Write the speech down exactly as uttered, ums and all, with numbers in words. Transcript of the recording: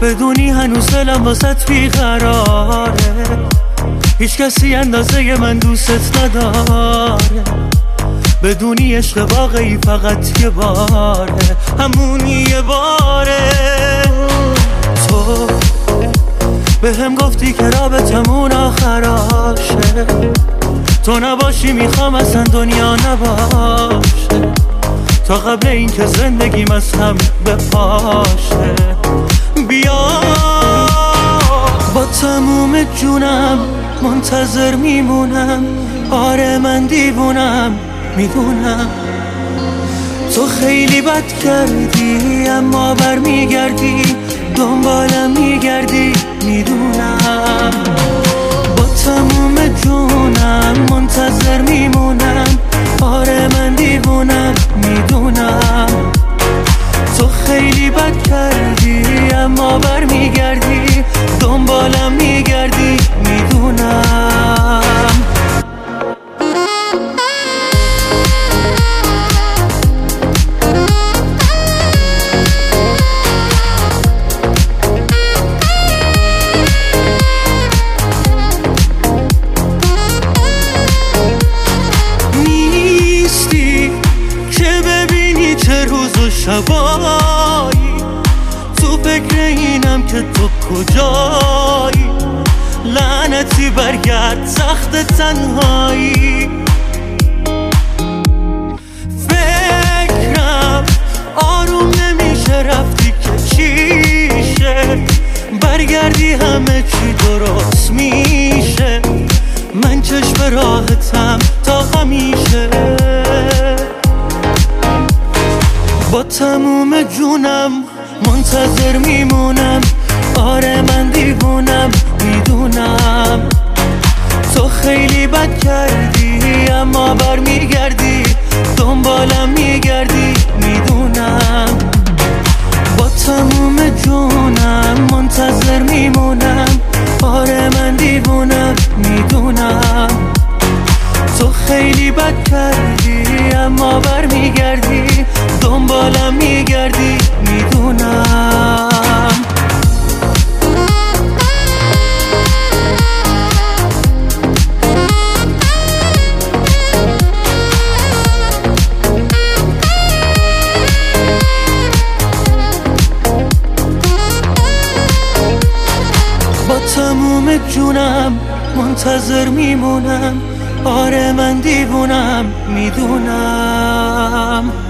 بدونی هنوز دلم واسط بیقراره، هیچ کسی اندازه من دوست نداره. بدونی عشق واقعی فقط یه باره، همون یه باره. تو به هم گفتی که رابطمون آخراشه، تو نباشی میخوام اصلا دنیا نباشه، تا قبل این که زندگیم از هم بپاشه. بیا با تموم جونم منتظر میمونم، آره من دیوونم میدونم. تو خیلی بد کردی اما بر میگردی، دنبالم میگردی میدونم. با تموم جونم منتظر میمونم، آره من دیوونم میدونم. تو خیلی بد کردی اما بر میگردی، دنبالم میگردی میدونم. شبایی تو فکر اینم که تو کجایی، لعنتی برگرد سخت تنهایی. فکرم آروم نمیشه، رفتی که چیشه، برگردی همه چی درست میشه. من چشم راحتم تا همیشه، با تموم جونم منتظر میمونم، آره من دیوونم میدونم. تو خیلی بد کردی اما بر میگردی، دنبالم میگردی میدونم. با تموم جونم منتظر میمونم، آره من دیوونم میدونم. تو خیلی بد کردی اما بر میگردی، دنبالم میگردی میدونم. با تموم جونم منتظر میمونم، آره من دیوونم میدونم.